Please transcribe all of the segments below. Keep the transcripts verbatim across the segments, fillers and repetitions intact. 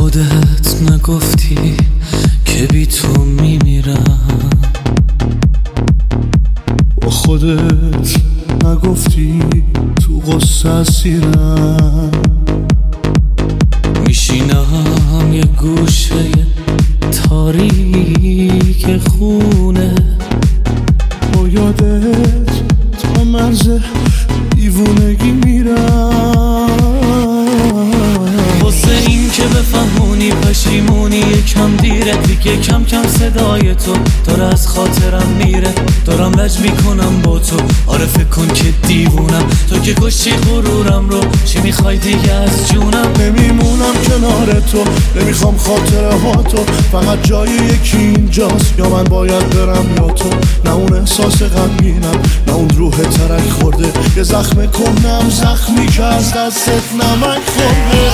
خودت نگفتی که بی تو میمیرم، با خودت نگفتی تو غصه اسیرم. میشینم یه گوشه تاریک خونه، با یادت تا مرز دیوونگی میرم. واسه این که بفهمونی پشیمونی یکم دیره دیگه، کم کم صدای تو داره از خاطرم میره. دارم لج میکنم با تو، آره فکر کن که دیوونم. تو که کشتی غرورم رو، چی میخوای دیگه از جونم؟ نمیمونم کنار تو، نمیخوام خاطره ها تو، فقط جای یکی اینجاست، یا من باید برم یا تو. نه اون احساس غمگینم، نه اون روح ترک خورده، یه زخم کهنم زخمی که از دستت نمک خورده.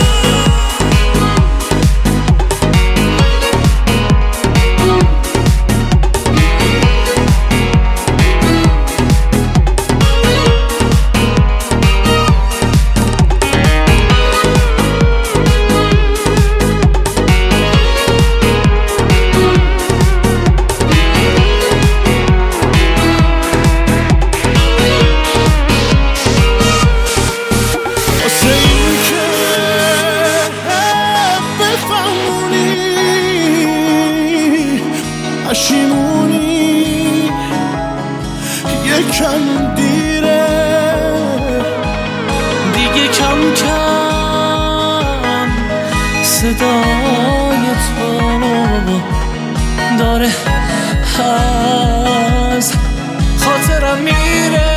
پشیمونی یکم دیره دیگه، کم کم صدای تو داره از خاطرم میره.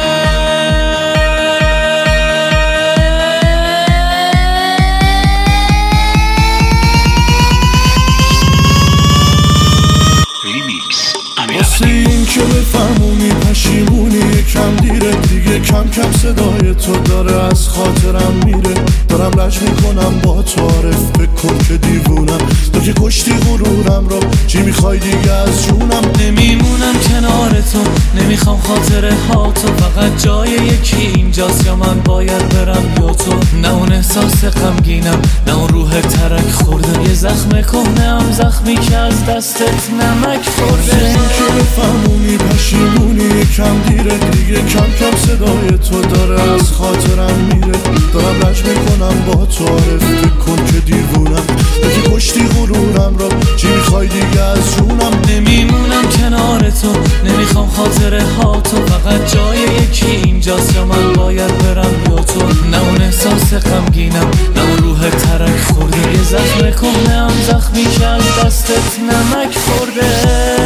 واسه این که بفهمونی پشیمونی یکم دیره دیگه، کم کم صدای تو داره از خاطرم میره. دارم لج میکنم با تو، عارف فکر کن که دیوونم. تو که کشتی غرورم رو، چی میخوای دیگه از جونم؟ نمیمونم کنار تو، نمیخوام خاطره ها تو، فقط جای یکی اینجاست، یا من باید برم یا تو. نه اون احساس غمگینم، نه اون روح ترک خورده، یه زخم کهنه‌ام زخمی که از دستت نمک خورده. این که بفهمونی پشیمونی یکم دیره دیگه، کم کم صدای تو داره از خاطرم میره. دارم لج میکنم با تو، عارف فکر کن که دیوونم. تو که کشتی غرورم رو، چی میخوای دیگه از جونم؟ نمیمونم کنار تو، نمیخوام خاطره ها تو، فقط جای یکی اینجاست، یا من باید برم یا تو. نه اون احساس غمگینم، نه اون روح ترک خورده، یه زخم کهنه‌ام زخمی که از دستت نمک خورده.